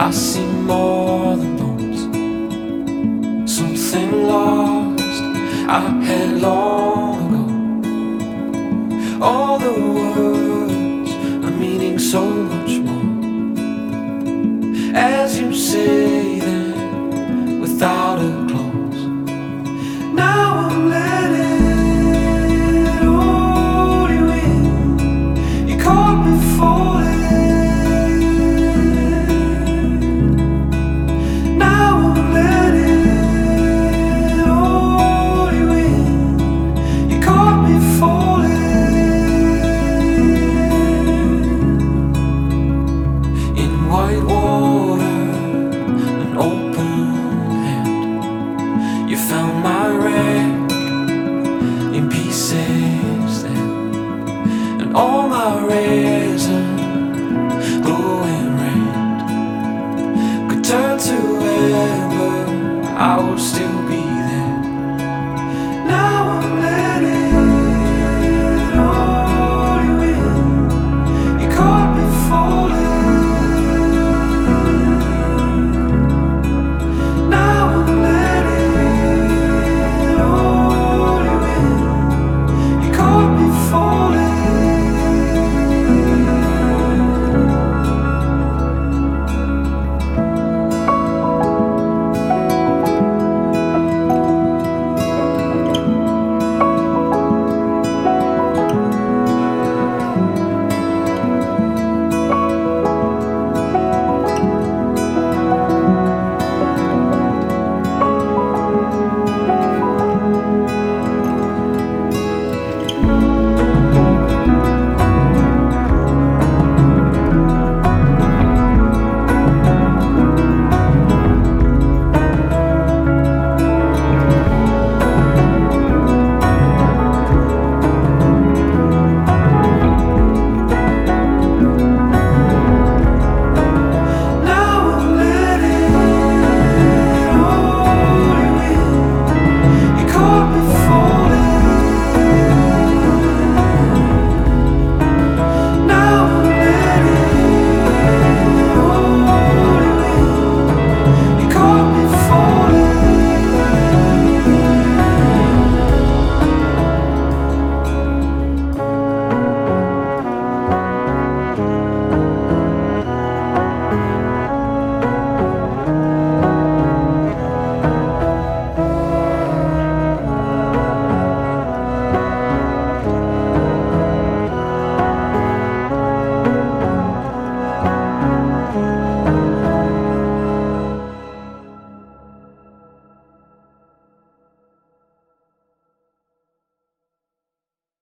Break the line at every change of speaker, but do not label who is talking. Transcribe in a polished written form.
I see more than bones, something lost I had long ago. All the words are meaning so much more as you say them without a close. Now I'm letting all you in. You caught me falling. White water, an open hand. You found my wreck in pieces then, and all my reason, glowing red, could turn to ever. I was